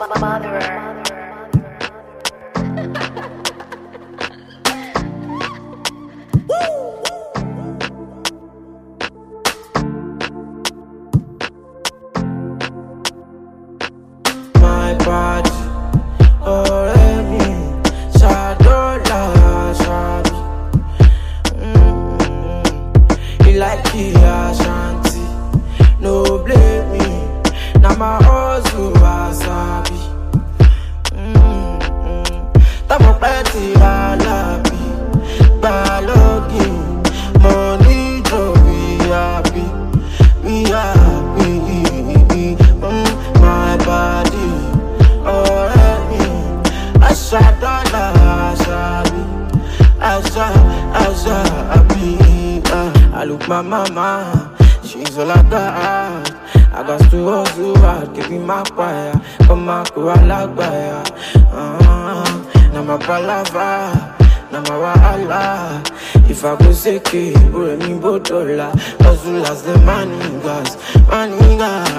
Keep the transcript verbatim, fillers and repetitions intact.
My body, oh let me shadow la shabi. Mm-hmm. You like it, Ashanti, no blame me. Now my hustle wasabi. Mm-hmm. Tamo plenty alabi, balogi, money jo we happy, we happy. Mm, my body, oh let me, Asha dollar, Ashabi, Asha, Asha, Abi. I look my mama, she's all I got. I got to hustle hard, give me my fire. Come on, go I like fire. Now my palava, now my wahala. If I go sick, it will me botola. Hustle as the money gas, money gas.